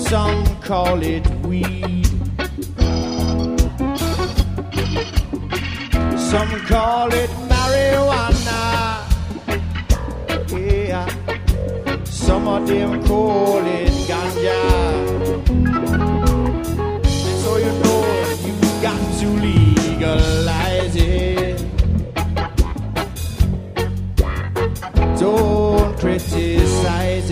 some call it weed. Some call it marijuana. Yeah. Some of them call it ganja. And so you know you got to legalize it.